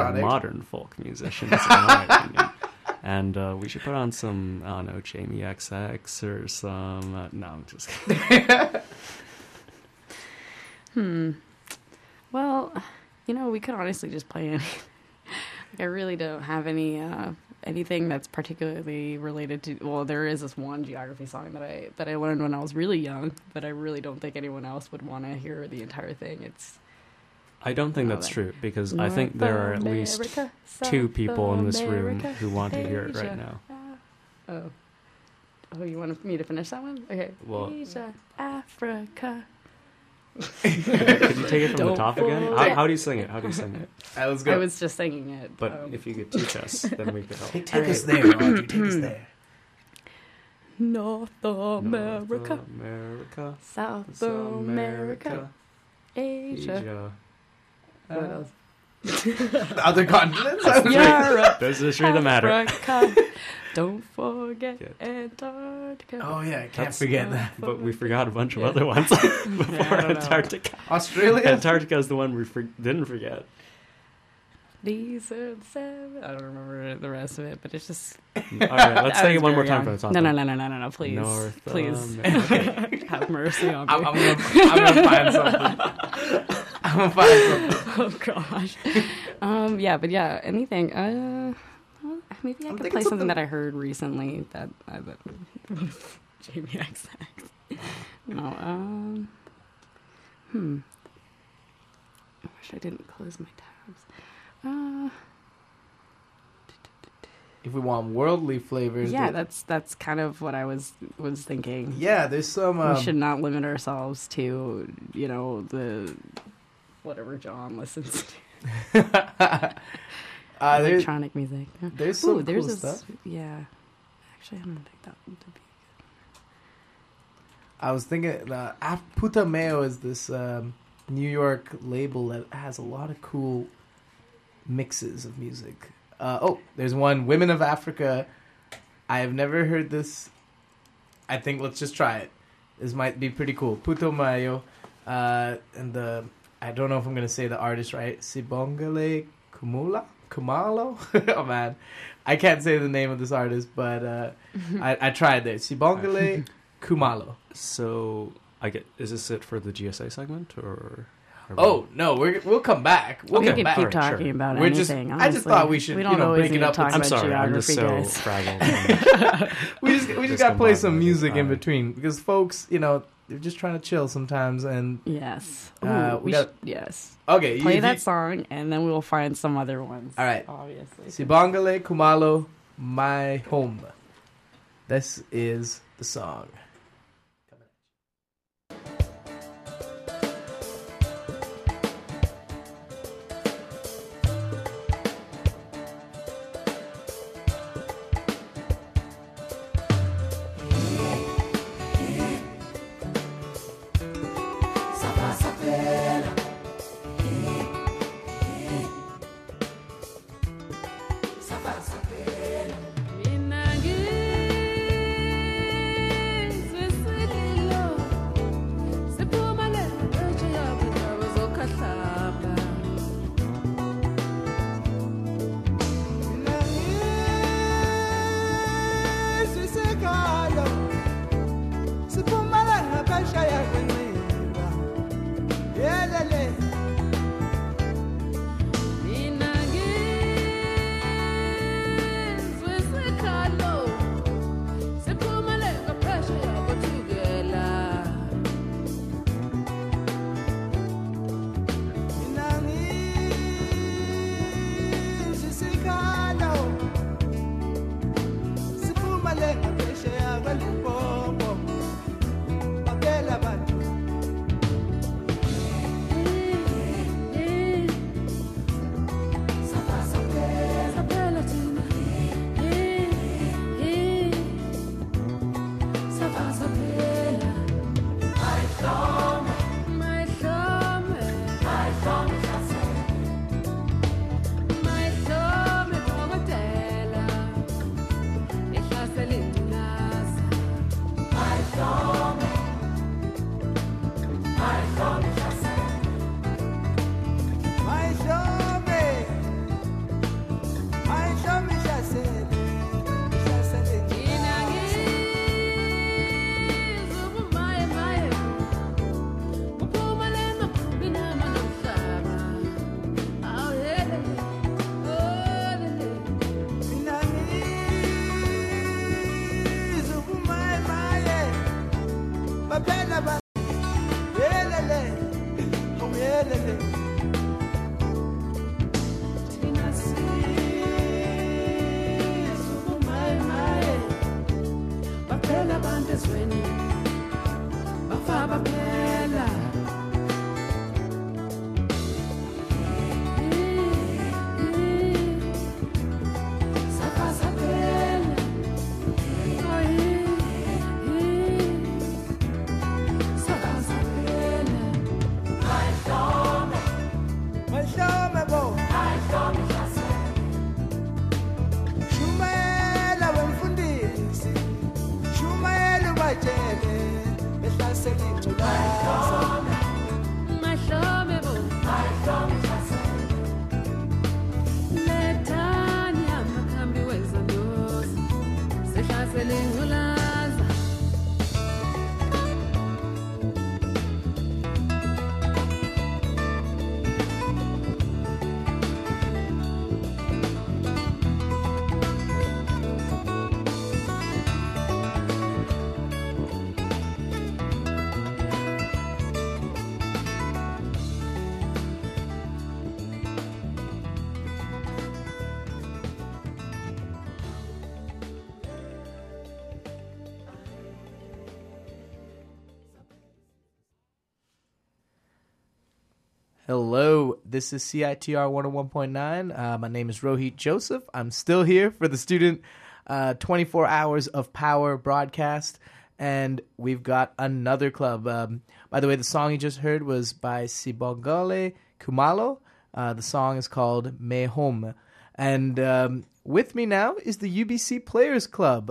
patriotic. modern folk musicians, in my opinion. And we should put on some, I don't know, Jamie XX or some... no, I'm just kidding. Well, we could honestly just play any. I really don't have anything that's particularly related to. Well, there is this one geography song that I learned when I was really young, but I really don't think anyone else would want to hear the entire thing. I don't think that's true, because I think there are at least 2 people in this room who want to hear it right now. Oh, you want me to finish that one? Okay. Well, Asia, Africa. could you take it from the top again? How do you sing it? Let's go. I was just singing it. But if you could teach us, then we could help. Take us there, Audrey. Take us there. North America, America, South America, Asia. What else? Other continents? Europe. Those are the three that matter. Africa. Don't forget Antarctica. Oh yeah, I can't forget that. But we forgot a bunch of other ones before Antarctica. Australia? Antarctica is the one we didn't forget. These are the 7. I don't remember the rest of it, but it's just... All right, let's take it one more time for the top. No, please. North please. America. Have mercy on me. I'm gonna find something. I'm gonna find something. Oh, gosh. But anything. Maybe I could play something that I heard recently that Jamie XX. No, I wish I didn't close my tabs. If we want worldly flavors, that's kind of what I was thinking. Yeah, there's some. We should not limit ourselves to the whatever John listens to. Electronic music. Yeah. There's some cool stuff. Yeah, actually, I don't think that would be good. I was thinking, Putameo is this New York label that has a lot of cool mixes of music. There's one, Women of Africa. I have never heard this. I think let's just try it. This might be pretty cool. Putumayo, and I don't know if I'm gonna say the artist right. Sibongile Kumalo. Oh man, I can't say the name of this artist, but I tried there. Sibongile Kumalo. So is this it for the GSA segment or? No, we'll come back. We can keep talking about anything. I just thought we should break it up. I'm sorry, I'm just so fragile. we just got to play some music in between because folks, they're just trying to chill sometimes. And yes, yes. Okay, play that song, and then we will find some other ones. All right, obviously. Sibongile Kumalo, My Home. This is the song. Hello, this is CITR 101.9. My name is Rohit Joseph. I'm still here for the student 24 Hours of Power broadcast, and we've got another club. By the way, the song you just heard was by Sibongole Kumalo. The song is called Me Home. And with me now is the UBC Players Club.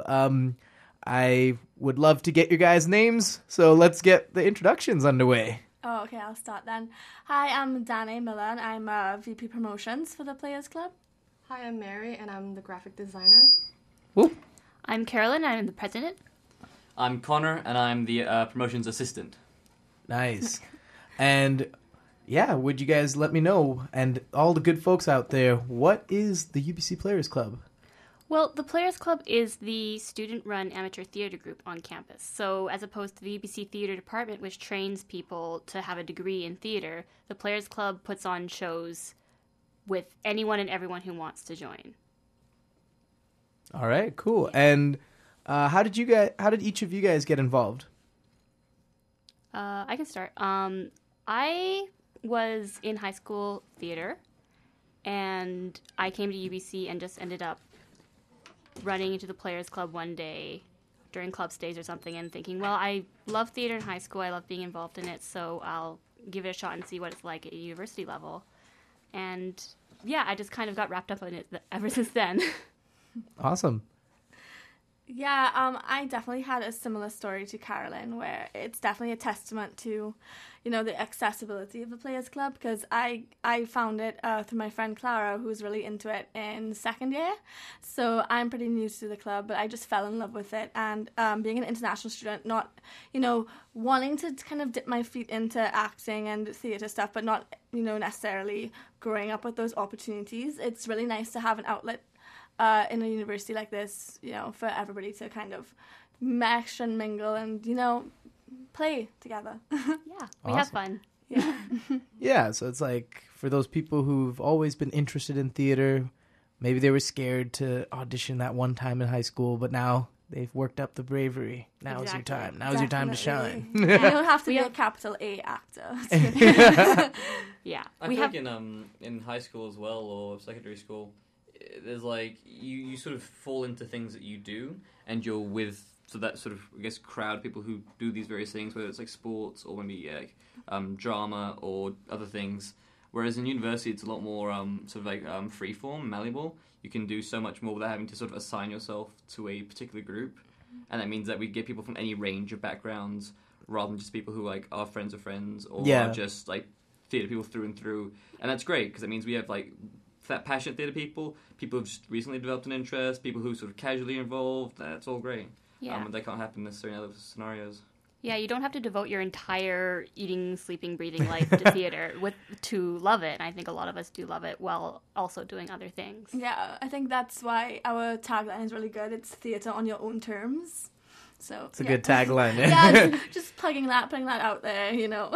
I would love to get your guys' names, so let's get the introductions underway. Oh, okay, I'll start then. Hi, I'm Danae Miller, and I'm VP Promotions for the Players Club. Hi, I'm Mary, and I'm the graphic designer. Woo. I'm Carolyn, I'm the president. I'm Connor, and I'm the promotions assistant. Nice. And yeah, would you guys let me know, and all the good folks out there, what is the UBC Players Club? Well, the Players Club is the student-run amateur theater group on campus. So as opposed to the UBC Theater Department, which trains people to have a degree in theater, the Players Club puts on shows with anyone and everyone who wants to join. All right, cool. And how did each of you guys get involved? I can start. I was in high school theater, and I came to UBC and just ended up running into the Players Club one day during club stays or something and thinking, well, I love theater in high school, I love being involved in it, so I'll give it a shot and see what it's like at a university level. And yeah, I just kind of got wrapped up in it ever since then. Awesome. Yeah, I definitely had a similar story to Carolyn, where it's definitely a testament to, the accessibility of the Players Club, because I found it through my friend Clara, who's really into it in second year. So I'm pretty new to the club, but I just fell in love with it. And being an international student, not, wanting to kind of dip my feet into acting and theatre stuff, but not, necessarily growing up with those opportunities, it's really nice to have an outlet in a university like this, for everybody to kind of mesh and mingle and, play together. Yeah, we have fun. Yeah. Yeah, so it's like for those people who've always been interested in theater, maybe they were scared to audition that one time in high school, but now they've worked up the bravery. Now is your time. Now is your time to shine. You don't have to be a capital A actor. Yeah. I feel like in high school as well, or secondary school, there's like you sort of fall into things that you do, and you're with that sort of, I guess, crowd, people who do these various things, whether it's like sports or maybe drama or other things. Whereas in university, it's a lot more sort of like freeform, malleable. You can do so much more without having to sort of assign yourself to a particular group, and that means that we get people from any range of backgrounds, rather than just people who like are friends of friends or are just like theatre people through and through. And that's great because it means we have like that passionate theatre people who've just recently developed an interest, people who sort of casually involved. That's all great. Yeah. That can't happen necessarily in other scenarios. Yeah, you don't have to devote your entire eating, sleeping, breathing life to theater to love it. And I think a lot of us do love it while also doing other things. Yeah, I think that's why our tagline is really good. It's theatre on your own terms. So It's a good tagline. Yeah, just putting that out there, Yeah,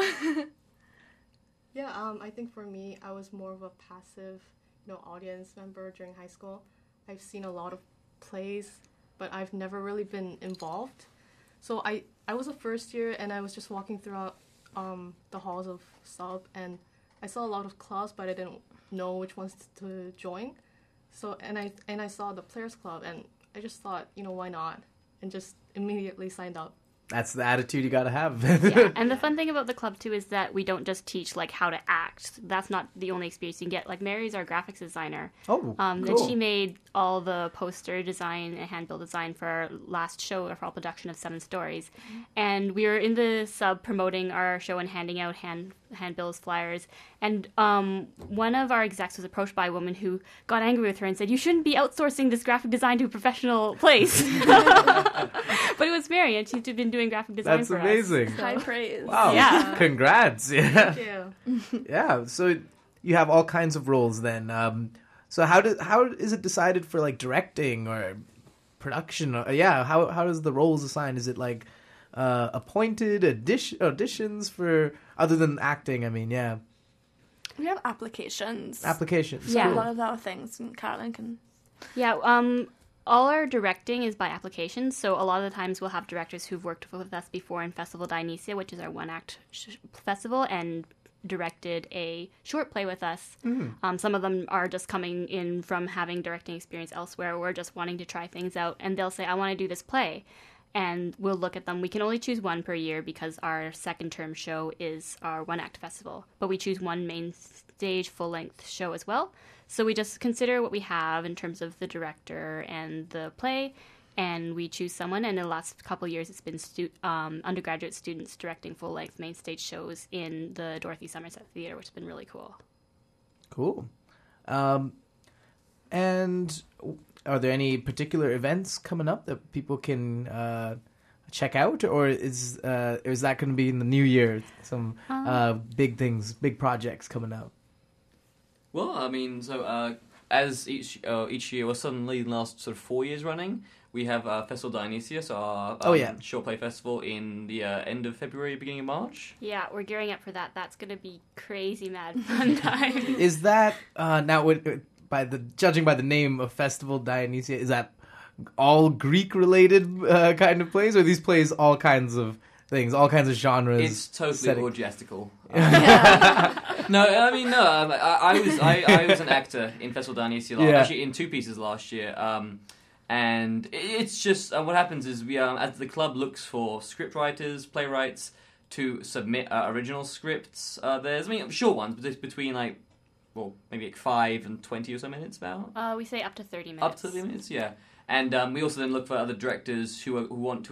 I think for me, I was more of a passive, audience member during high school. I've seen a lot of plays, but I've never really been involved. So I was a first year, and I was just walking throughout the halls of sub, and I saw a lot of clubs, but I didn't know which ones to join. So and I saw the Players Club, and I just thought, why not, and just immediately signed up. That's the attitude you gotta have. Yeah, and the fun thing about the club, too, is that we don't just teach, like, how to act. That's not the only experience you can get. Like, Mary's our graphics designer. Oh, cool. cool. And she made all the poster design and hand-built design for our last show, for our production of 7 Stories. And we were in the sub promoting our show and handing out hand-built flyers. And one of our execs was approached by a woman who got angry with her and said, "You shouldn't be outsourcing this graphic design to a professional place." But it was Mary, and she's been doing graphic design That's for amazing. us. High praise. Wow. Yeah. Congrats. Yeah. Thank you. Yeah. So you have all kinds of roles then. So how is it decided for like directing or production? How does the roles assigned? Is it like appointed auditions for other than acting? I mean, yeah. We have applications. Applications. Yeah. A Cool. lot of our things, and Carolyn can. Yeah, all our directing is by application, so a lot of the times we'll have directors who've worked with us before in Festival Dionysia, which is our one-act festival, and directed a short play with us. Some of them are just coming in from having directing experience elsewhere, or just wanting to try things out, and they'll say, I want to do this play. And we'll look at them. We can only choose one per year because our second term show is our one act festival. But we choose one main stage full length show as well. So we just consider what we have in terms of the director and the play, and we choose someone. And in the last couple of years, it's been undergraduate students directing full length main stage shows in the Dorothy Somerset Theatre, which has been really cool. Cool. And are there any particular events coming up that people can check out, or is that going to be in the new year? Some big things, big projects coming out. Well, I mean, so as each year, or suddenly the last sort of 4 years running, we have Festival Dionysia, so our short play festival in the end of February, beginning of March. Yeah, we're gearing up for that. That's going to be crazy mad fun time. Is that now judging by the name of Festival Dionysia, is that all Greek related kind of plays, or are these plays all kinds of things, all kinds of genres? It's totally setting? orgiastical. No, I mean, no. I was an actor in Festival Dionysia, actually in 2 pieces last year. And it's just what happens is we, as the club looks for script writers, playwrights to submit original scripts. There's short ones, but it's between maybe 5 and 20 or so minutes about. We say up to 30 minutes. Up to 30 minutes, yeah. And we also then look for other directors who want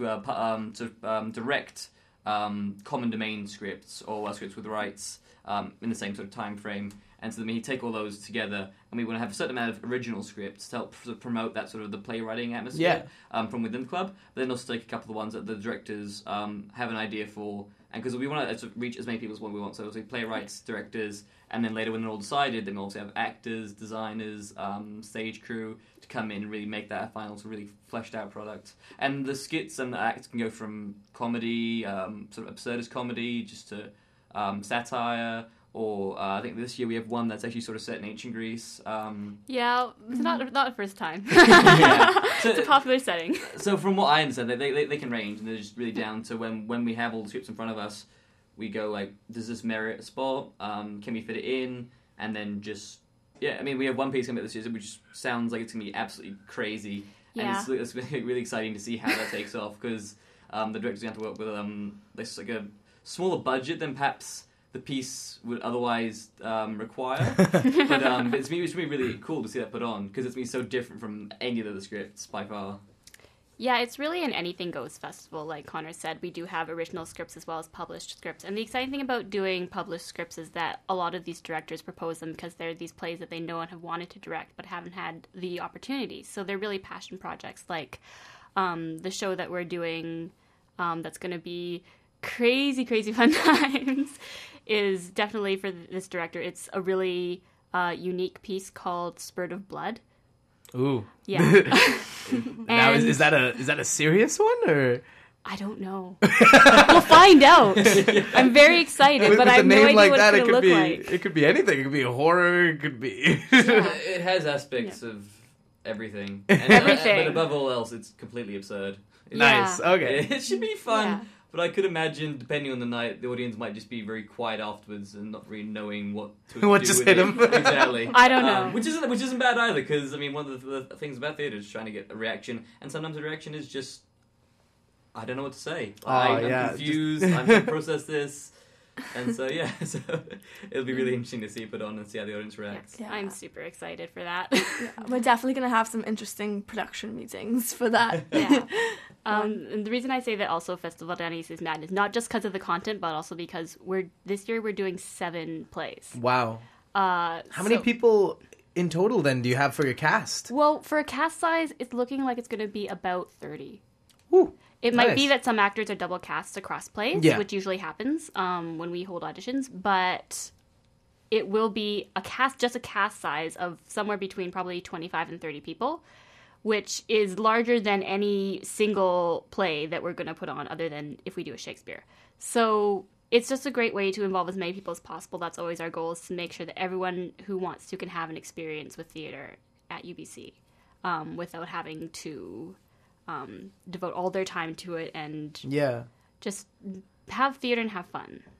to direct common domain scripts or scripts with rights in the same sort of time frame. And so then we take all those together, and we want to have a certain amount of original scripts to help promote that sort of the playwriting atmosphere from within the club. But then also take a couple of the ones that the directors have an idea for, and because we want to reach as many people as what we want. So we'll playwrights, directors, and then later when they're all decided, then we'll also have actors, designers, stage crew to come in and really make that a final, really fleshed out product. And the skits and the acts can go from comedy, sort of absurdist comedy, just to satire. Or I think this year we have one that's actually sort of set in ancient Greece. Yeah, it's not the first time. So, it's a popular setting. So from what I understand, they can range, and they're just really down to when we have all the scripts in front of us, we go does this merit a spot? Can we fit it in? And then we have one piece coming up this year, which sounds like it's going to be absolutely crazy. Yeah. And it's really exciting to see how that takes off, because the director's going to have to work with a smaller budget than perhaps the piece would otherwise require. But it's going to be really cool to see that put on, because it's going to be so different from any of the other scripts by far. Yeah, it's really an anything goes festival, like Connor said. We do have original scripts as well as published scripts. And the exciting thing about doing published scripts is that a lot of these directors propose them because they're these plays that they know and have wanted to direct but haven't had the opportunity. So they're really passion projects, like the show that we're doing that's going to be crazy, crazy fun times is definitely for this director. It's a really unique piece called Spurt of Blood. Ooh. Yeah. Now, is that a serious one, or? I don't know. We'll find out. I'm very excited, but I have no idea what it's going to look like. It could be anything. It could be a horror. It could be... It has aspects of everything. And, everything. But above all else, it's completely absurd. Nice. Okay. It should be fun. Yeah. But I could imagine, depending on the night, the audience might just be very quiet afterwards and not really knowing what to What do just with hit it. 'em. Exactly. I don't know. Which isn't bad either, because one of the things about theatre is trying to get a reaction, and sometimes the reaction is just, I don't know what to say. I'm confused. I'm trying to process this. And so, so it'll be really interesting to see it put on and see how the audience reacts. Yeah. I'm super excited for that. We're definitely going to have some interesting production meetings for that. Yeah. And the reason I say that also Festival Dionysia is mad is not just because of the content, but also because this year we're doing 7 plays. Wow. How many people in total then do you have for your cast? Well, for a cast size, it's looking like it's going to be about 30. Ooh. It might be that some actors are double cast across plays, which usually happens when we hold auditions, but it will be just a cast size of somewhere between probably 25 and 30 people, which is larger than any single play that we're going to put on other than if we do a Shakespeare. So it's just a great way to involve as many people as possible. That's always our goal, is to make sure that everyone who wants to can have an experience with theater at UBC without having to... devote all their time to it and just have theater and have fun.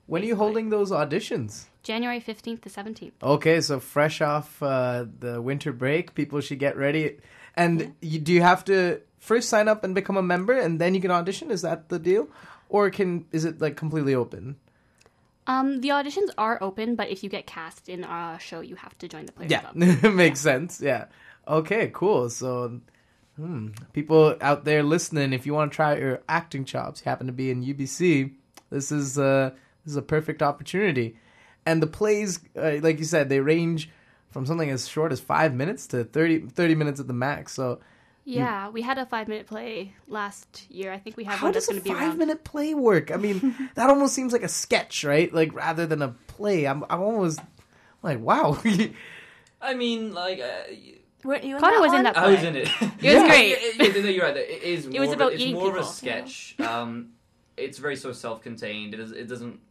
When are you holding those auditions? January 15th to 17th. Okay, so fresh off the winter break, people should get ready. And do you have to first sign up and become a member, and then you can audition? Is that the deal? Or is it like completely open? The auditions are open, but if you get cast in a show, you have to join the Players Club. Yeah, makes sense. Yeah. Okay, cool. So, people out there listening, if you want to try your acting chops, you happen to be in UBC, this is a perfect opportunity. And the plays, like you said, they range from something as short as 5 minutes to 30 minutes at the max. So. Yeah, we had a 5-minute play last year. I think we have How one does that's a going to be around. 5-minute play work? I mean, that almost seems like a sketch, right? Like rather than a play. I'm almost like, wow. I mean, like, Weren't you in Connor that was in one? that I play. was in it. It was great. No, you're right. It is. It was about it's eating more of a people. sketch. It's very sort of self-contained. It doesn't.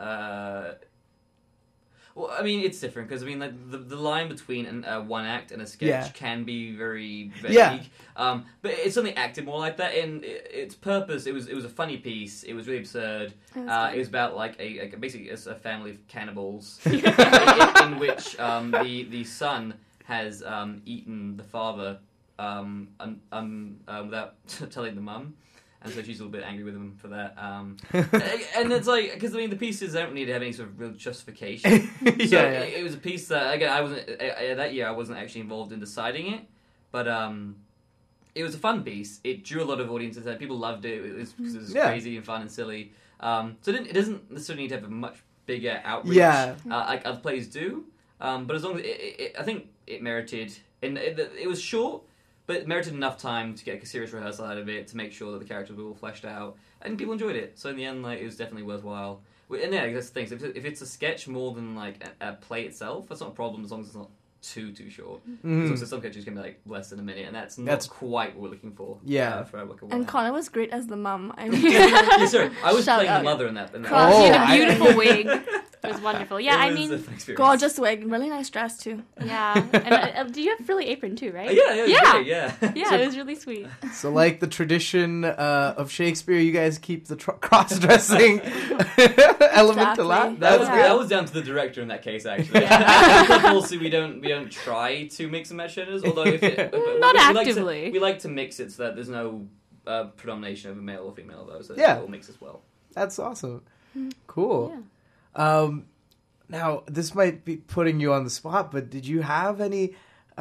Well, I mean, it's different because I mean, like the line between one act and a sketch can be very vague. Yeah. But it's something acted more like that. In its purpose, it was a funny piece. It was really absurd. It was about like basically a family of cannibals, in which the son has eaten the father without telling the mum. And so she's a little bit angry with him for that. And it's like, because I mean, the pieces don't need to have any sort of real justification. It was a piece that, again, I wasn't, that year I wasn't actually involved in deciding it, but it was a fun piece. It drew a lot of audiences, and people loved it. It was, because it was crazy and fun and silly. So it doesn't necessarily need to have a much bigger outreach like other plays do. But as long as, I think it merited, and it was short, but it merited enough time to get a serious rehearsal out of it to make sure that the characters were all fleshed out, and people enjoyed it. So in the end, like, it was definitely worthwhile. And yeah, that's the thing. So if it's a sketch more than like a play itself, that's not a problem as long as it's not too short. So some sketches can be like less than a minute, and that's quite what we're looking for. For like a And Connor was great as the mum. I mean, yeah, sorry, I was Shout playing out. the mother in that. She had a beautiful wig. It was wonderful. Yeah, It I was mean, a fun experience. gorgeous wig, really nice dress too. yeah. And do you have frilly apron too, right? Yeah, it was great, yeah. Yeah, it was really sweet. So, like the tradition of Shakespeare, you guys keep the cross-dressing element alive. That That's was down to the director in that case, actually. Also, we don't try to mix and match genders, although Not we actively. we like to mix it so that there's no predomination of a male or female, though, so Yeah. it will mix as well. That's awesome. Cool. Yeah. Now, this might be putting you on the spot, but did you have any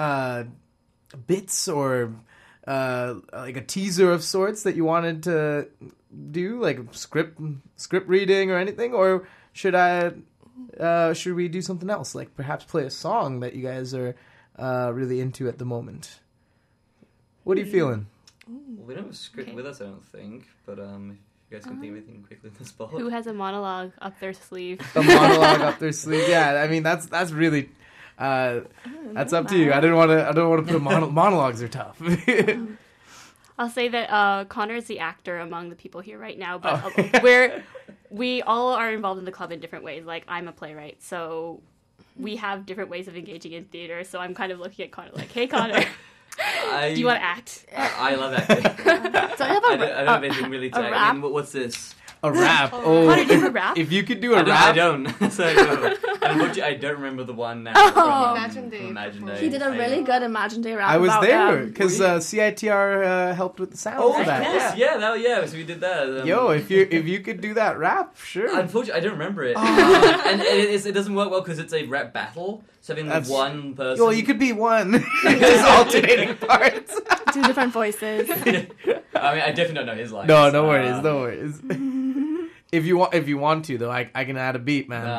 bits or like a teaser of sorts that you wanted to do, like script reading or anything, or should we do something else, like perhaps play a song that you guys are really into at the moment? What are you feeling? Well, we don't have a script with us, I don't think, but if you guys can think of anything quickly in the spot. Who has a monologue up their sleeve? A monologue up their sleeve. Yeah, I mean that's really that's up to you. I don't want to put monologues are tough. I'll say that Connor is the actor among the people here right now, but we all are involved in the club in different ways. Like, I'm a playwright, so we have different ways of engaging in theater. So I'm kind of looking at Connor like, hey, Connor, do you want to act? I love acting. So I have I don't have anything really to a act. rap? I mean, what's this? A rap. Oh, Connor, do you have a rap? if you could do a I rap, don't. So unfortunately, I don't remember the one now. Oh. Imagine Day. Imagine Day. He did a really good Imagine Day rap. I was about, there because Were you? CITR helped with the sound Oh, for of that. course, yeah. So we did that. Yo, if you could do that rap, sure. Unfortunately, I don't remember it, and it doesn't work well because it's a rap battle. So having That's- one person. Well, you could be one. There's alternating parts. two different voices. I mean, I definitely don't know his lines. No worries. If you want to though, I can add a beat, man.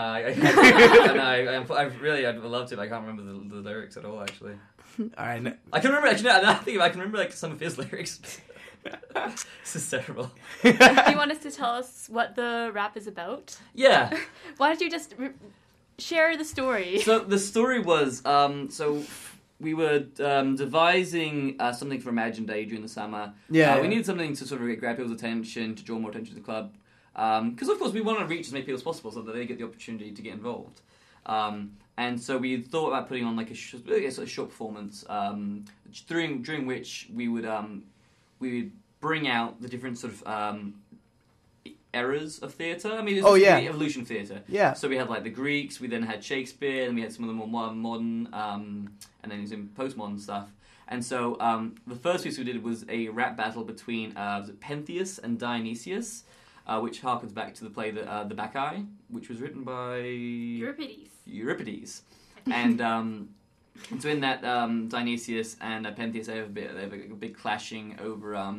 I'd love to. But I can't remember the lyrics at all. Actually, All right. I can remember. Actually, now that I think about it, I can remember like some of his lyrics. This is terrible. Do you want us to tell us what the rap is about? Yeah. Why don't you just share the story? So the story was, so we were devising something for Imagine Day during the summer. Yeah. We needed something to sort of grab people's attention, to draw more attention to the club. Because, of course, we want to reach as many people as possible so that they get the opportunity to get involved. And so we thought about putting on like a short performance during which we would bring out the different sort of eras of theatre. I mean, it's Oh, yeah. the evolution of theatre. Yeah. So we had like the Greeks, we then had Shakespeare, and we had some of the more modern, and then some postmodern stuff. And so the first piece we did was a rap battle between was it Pentheus and Dionysius, which harkens back to the play the Bacchae, which was written by Euripides. And so in that Dionysius and Pentheus they have a big clashing over.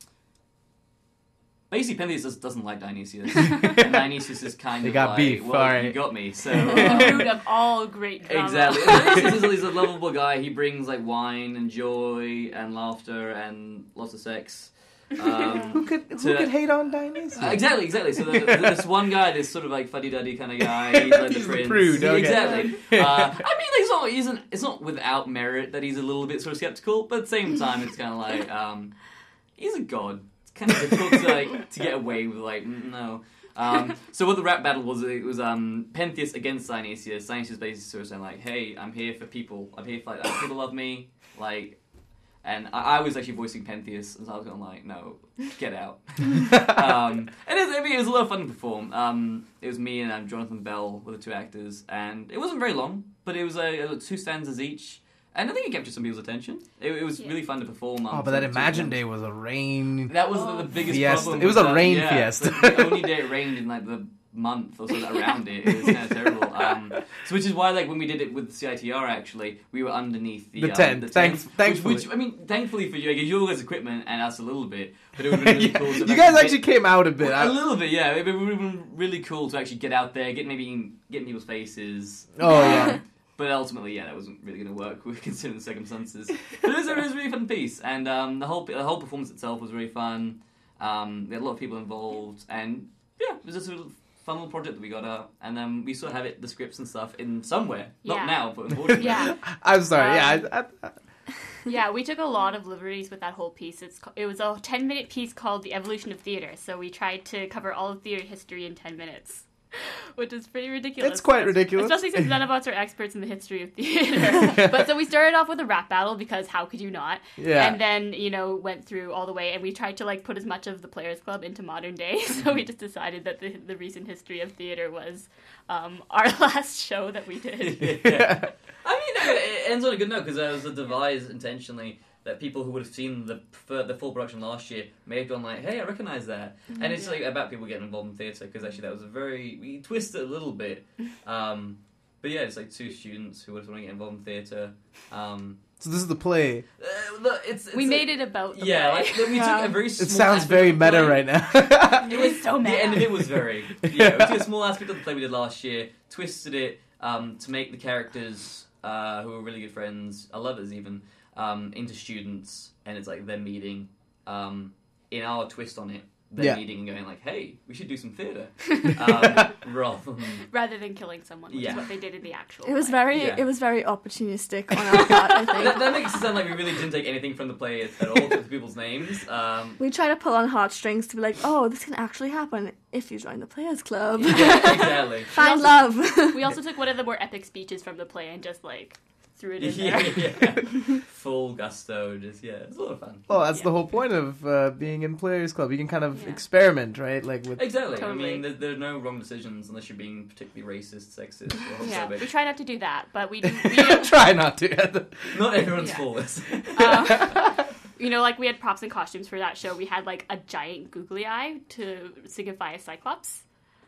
Basically, Pentheus doesn't like Dionysius, and Dionysius is kind They of got like, beef, well, alright. you got me. So The root of all great drama. exactly, Dionysius he's a lovable guy. He brings like wine and joy and laughter and lots of sex. Who could hate on Dionysius? Exactly. So this one guy, this sort of like fuddy-duddy kind of guy, he's like He's the the prince. prude, okay. Exactly. I mean, it's not without merit that he's a little bit sort of skeptical, but at the same time, it's kind of like he's a god. It's kind of difficult to get away with like no. So what the rap battle was, it was Pentheus against Dionysius. Dionysius basically sort of saying like, "Hey, I'm here for people. I'm here for like people love me." Like. And I was actually voicing Pentheus, and so I was going like, no, get out. And it was a lot of fun to perform. It was me and Jonathan Bell were the two actors, and it wasn't very long, but it was 2 stanzas each, and I think it captured some people's attention. It was really fun to perform. Oh, but that Imagine Day was a rain. That was the biggest fiesta. problem. It was a with rain that. fiesta. The only day it rained in like the month or so around it. It was kind of terrible. So which is why like when we did it with CITR actually, we were underneath the tent. Thankfully. Which I mean, thankfully for you, I guess you guys equipment and us a little bit, but it would have been really cool. To You guys actually came out a bit. a little bit, yeah. It would have been really cool to actually get out there, get in people's faces. Oh yeah. But ultimately, yeah, that wasn't really going to work considering the circumstances. But it was a really fun piece, and the whole performance itself was really fun. We had a lot of people involved, and yeah, it was just a sort of fun little project that we got out, and then we sort of have the scripts and stuff in somewhere. Yeah. Not now, but unfortunately. Yeah. I'm sorry. Yeah, we took a lot of liberties with that whole piece. It was a 10-minute piece called The Evolution of Theatre, so we tried to cover all of theatre history in 10 minutes. Which is pretty ridiculous. It's quite ridiculous. Especially since none of us are experts in the history of theater. But so we started off with a rap battle because how could you not? Yeah. And then, went through all the way and we tried to put as much of the Players Club into modern day. So we just decided that the recent history of theater was our last show that we did. Yeah. I mean, it ends on a good note because it was a device intentionally that people who would have seen the full production last year may have gone like, hey, I recognise that. Mm-hmm. And it's like about people getting involved in theatre because actually that was we twisted it a little bit. But yeah, it's like 2 students who would want to get involved in theatre. So this is the play. We made it about the play. play. We took a very small It sounds very meta right now. It was so meta. The end of it was very... Yeah, we took a small aspect of the play we did last year, twisted it to make the characters, who were really good friends, our lovers even, into students, and it's like them meeting, in our twist on it, them meeting and going like, hey, we should do some theatre. Rather than killing someone, which is what they did in the actual It was play. It was very opportunistic on our part, I think. That makes it sound like we really didn't take anything from the play at all, to people's names. We try to pull on heartstrings to be like, oh, this can actually happen if you join the Players Club. Yeah, exactly. Find love. We also took one of the more epic speeches from the play and just threw it in there. Yeah. Full gusto, it's a lot of fun. Well, that's the whole point of being in Players Club. You can kind of experiment, right? Exactly. Totally. I mean, there are no wrong decisions unless you're being particularly racist, sexist, or homophobic. We try not to do that, but we try not to. Not everyone's flawless. We had props and costumes for that show. We had a giant googly eye to signify a cyclops.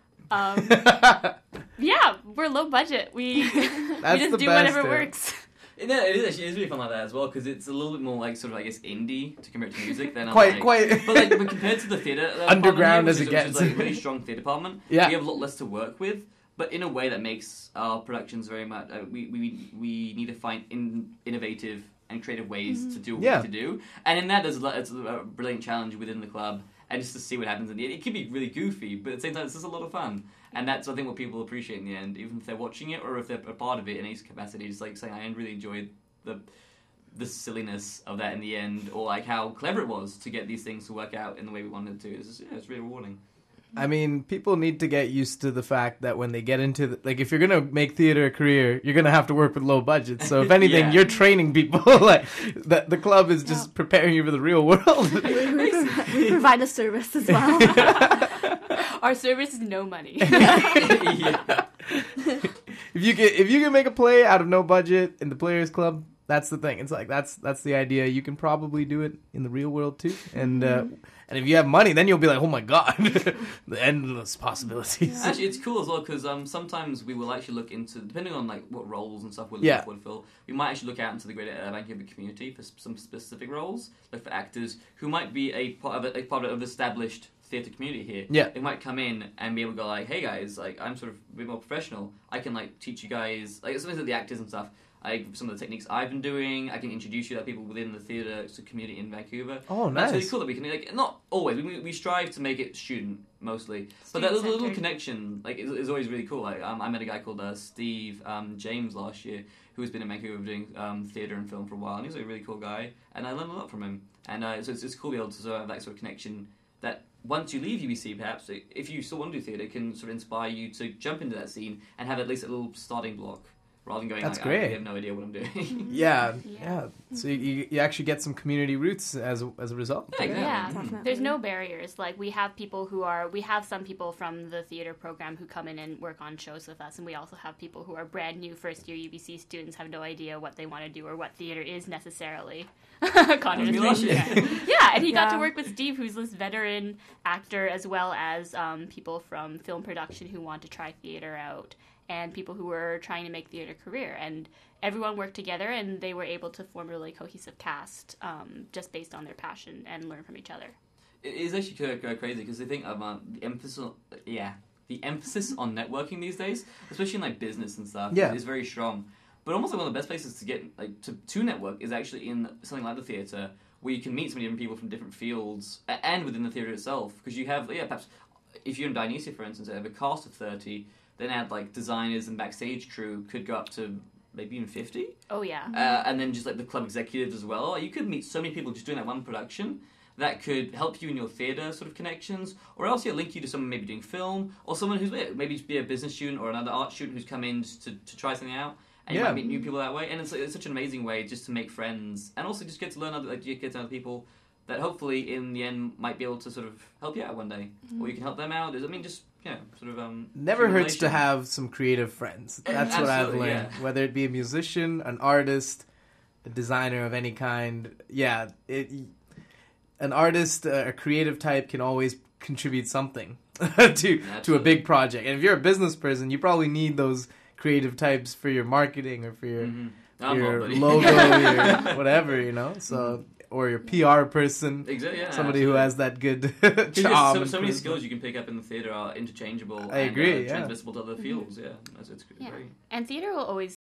Yeah, we're low budget. We just do whatever works. Yeah, it is actually. It's really fun like that as well because it's a little bit more indie to compare it to music. Then quite. But compared to the theatre underground as it gets, gets, which is a really strong theatre department. Yeah, we have a lot less to work with, but in a way that makes our productions very much. We need to find innovative and creative ways to do what we need to do, and in that it's a brilliant challenge within the club. And just to see what happens in the end. It could be really goofy, but at the same time, it's just a lot of fun. And that's, I think, what people appreciate in the end, even if they're watching it or if they're a part of it in any capacity. Just saying, I really enjoyed the silliness of that in the end, or how clever it was to get these things to work out in the way we wanted to. It's really rewarding. I mean, people need to get used to the fact that when they get into if you're gonna make theater a career, you're gonna have to work with low budgets. So if anything, you're training people. The club is just preparing you for the real world. We provide a service as well. Our service is no money. Yeah. If you can make a play out of no budget in the Players Club, that's the thing. It's like that's the idea. You can probably do it in the real world too, and if you have money, then you'll be like, oh my god, the endless possibilities. Actually, it's cool as well because sometimes we will actually look into, depending on like what roles and stuff we're looking for to fill, we might actually look out into the greater Vancouver community for some specific roles, like for actors who might be a part of established theatre community here. Yeah. They might come in and be able to go like, hey guys, like I'm sort of a bit more professional. I can like teach you guys like something like the actors and stuff. Some of the techniques I've been doing, I can introduce you to people within the theatre community in Vancouver. Oh, nice. That's really cool that we can, like, not always, we strive to make it student, mostly. But that little connection, like, is always really cool. Like, I met a guy called Steve James last year, who has been in Vancouver doing theatre and film for a while, and he's a really cool guy, and I learned a lot from him. And so it's cool to be able to sort of have that sort of connection that once you leave UBC, perhaps, if you still want to do theatre, it can sort of inspire you to jump into that scene and have at least a little starting block. Rather than going, That's like, great. I have no idea what I'm doing. Yeah. So you actually get some community roots as a result. Yeah, Definitely. there's no barriers. Like we have some people from the theater program who come in and work on shows with us, and we also have people who are brand new first year UBC students, have no idea what they want to do or what theater is necessarily. Connor Me just last year. yeah, and he got to Yeah. work with Steve, who's this veteran actor, as well as people from film production who want to try theater out, and people who were trying to make theater career, and everyone worked together, and they were able to form a really cohesive cast just based on their passion and learn from each other. It is actually kind of crazy because I think the emphasis on networking these days, especially in like business and stuff, is very strong. But almost like one of the best places to get like to network is actually in something like the theatre, where you can meet so many different people from different fields and within the theatre itself. Because you have perhaps if you're in Dionysia, for instance, you have a cast of 30. Then add like designers and backstage crew could go up to maybe even 50. Oh yeah. And then just like the club executives as well. You could meet so many people just doing that one production that could help you in your theatre sort of connections, or else link you to someone maybe doing film, or someone who's maybe be a business student or another art student who's come in just to try something out. And you might meet new people that way, and it's such an amazing way just to make friends, and also just get to learn get to know people that hopefully in the end might be able to sort of help you out one day, or you can help them out. Never hurts to have some creative friends. That's what I've learned. Yeah. Whether it be a musician, an artist, a designer of any kind. Yeah, an artist, a creative type can always contribute something to a big project. And if you're a business person, you probably need those creative types for your marketing or for your logo, your whatever, So. Or your PR person, somebody who has that good charm. So many skills you can pick up in the theatre are interchangeable. I agree. Transmissible to other fields. It's great. And theatre will always